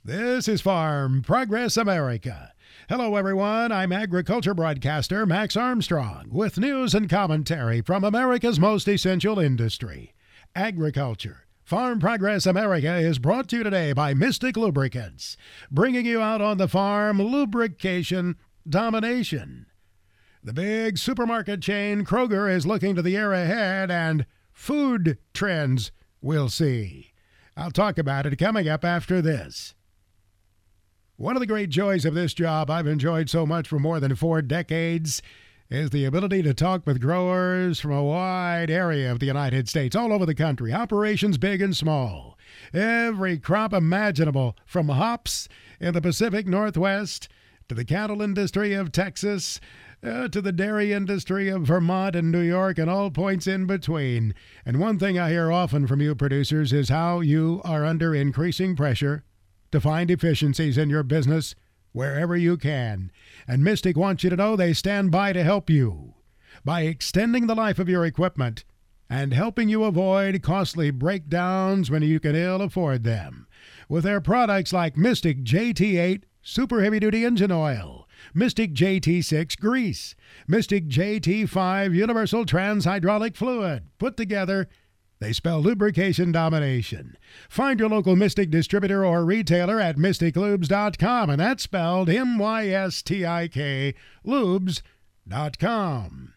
This is Farm Progress America. Hello, everyone. I'm agriculture broadcaster Max Armstrong with news and commentary from America's most essential industry, agriculture. Farm Progress America is brought to you today by Mystic Lubricants, bringing you out on the farm lubrication domination. The big supermarket chain Kroger is looking to the year ahead, and food trends we'll see. I'll talk about it coming up after this. One of the great joys of this job I've enjoyed so much for more than 4 decades is the ability to talk with growers from a wide area of the United States, all over the country, operations big and small. Every crop imaginable, from hops in the Pacific Northwest to the cattle industry of Texas, to the dairy industry of Vermont and New York, and all points in between. And one thing I hear often from you producers is how you are under increasing pressure to find efficiencies in your business wherever you can. And Mystic wants you to know they stand by to help you by extending the life of your equipment and helping you avoid costly breakdowns when you can ill afford them. With their products like Mystic JT8 Super Heavy Duty Engine Oil, Mystic JT6 Grease, Mystic JT5 Universal Trans Hydraulic Fluid, put together, they spell lubrication domination. Find your local Mystic distributor or retailer at mysticlubes.com, and that's spelled M-Y-S-T-I-K, lubes.com.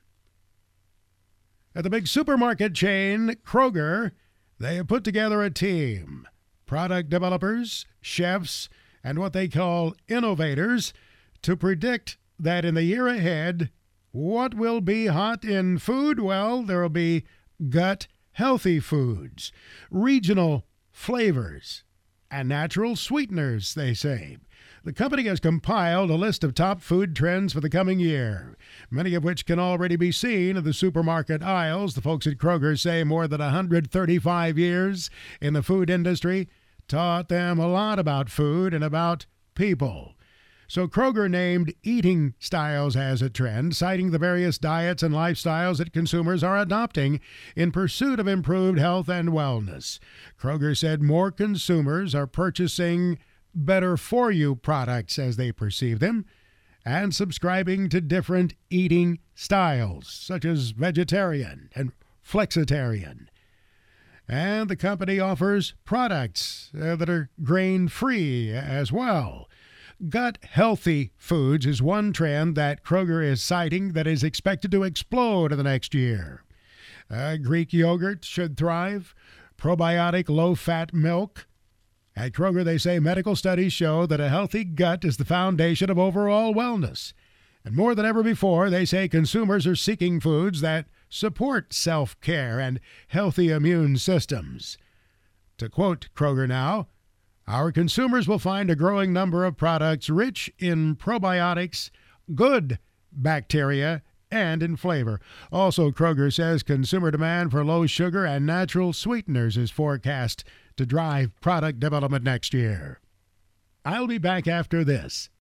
At the big supermarket chain, Kroger, they have put together a team. Product developers, chefs, and what they call innovators to predict that in the year ahead, what will be hot in food? Well, there will be gut healthy foods, regional flavors, and natural sweeteners, they say. The company has compiled a list of top food trends for the coming year, many of which can already be seen in the supermarket aisles. The folks at Kroger say more than 135 years in the food industry taught them a lot about food and about people. So Kroger named eating styles as a trend, citing the various diets and lifestyles that consumers are adopting in pursuit of improved health and wellness. Kroger said more consumers are purchasing better-for-you products as they perceive them and subscribing to different eating styles, such as vegetarian and flexitarian. And the company offers products that are grain-free as well. Gut-healthy foods is one trend that Kroger is citing that is expected to explode in the next year. Greek yogurt should thrive, probiotic low-fat milk. At Kroger, they say medical studies show that a healthy gut is the foundation of overall wellness. And more than ever before, they say consumers are seeking foods that support self-care and healthy immune systems. To quote Kroger now, our consumers will find a growing number of products rich in probiotics, good bacteria, and in flavor. Also, Kroger says consumer demand for low sugar and natural sweeteners is forecast to drive product development next year. I'll be back after this